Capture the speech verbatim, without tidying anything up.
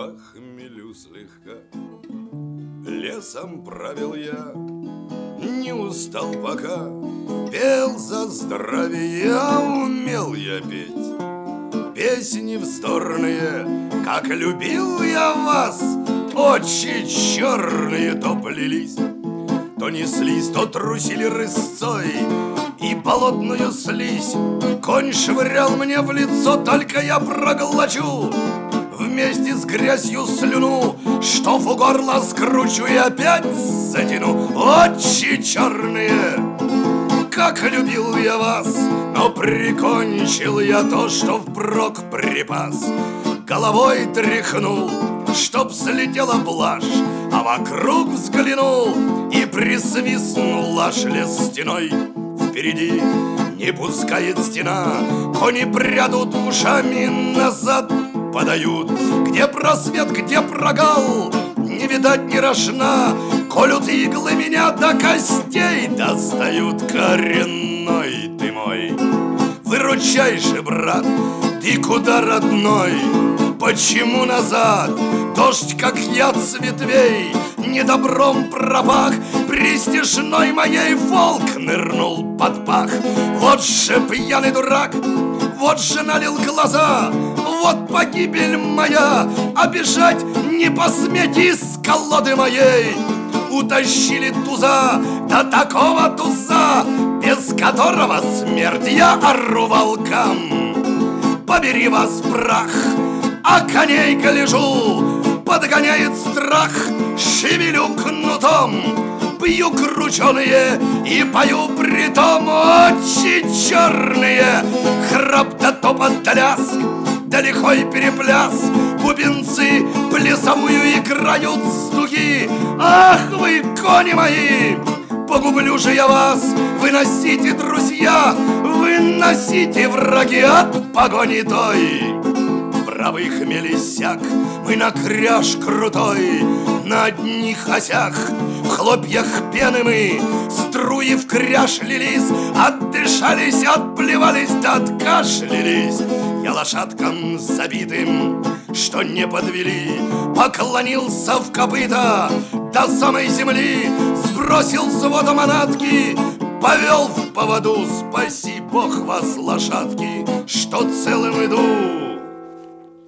по хмелю слегка. Лесом правил я, не устал пока. Пел за здравие, умел я петь песни вздорные, как любил я вас. Очи черные то плелись, то неслись, то трусили рысцой, и болотную слизь конь швырял мне в лицо. Только я проглочу вместе с грязью слюну, что в горло скручу и опять затяну. Очи черные, как любил я вас, но прикончил я то, что впрок припас. Головой тряхнул, чтоб слетела блажь, а вокруг взглянул и присвистнул аж лес стеной. Впереди не пускает стена, кони прядут ушами, назад подают. Где просвет, где прогал, не видать ни рожна. Колют иглы меня до костей, достают. Коренной ты мой, выручай же, брат, ты куда, родной? Почему назад? Дождь, как яд с ветвей, недобром пропах. Престижной моей волк нырнул под пах. Вот же пьяный дурак, вот же налил глаза, вот погибель моя, а бежать не посметь из колоды моей. Утащили туза, да такого туза, без которого смерть я ору волкам. Побери вас прах, а коней гляжу, подгоняет страх. Шевелю кнутом, пью крученые и пою притом. Очи черные, храп да топот да лязг, да лихой перепляс. Бубенцы плясовую играют стуки. Ах вы, кони мои, погублю же я вас. Выносите, друзья, выносите, враги, от погони той. Правый хмель иссяк, мы на кряж крутой, на одних осях, в хлопьях пены мы, струи в кряж лились, отдышались, отплевались, да откашлялись. Я лошадкам забитым, что не подвели, поклонился в копыта до самой земли, сбросил с вода манатки, повел в поводу. Спаси Бог вас, лошадки, что целым иду.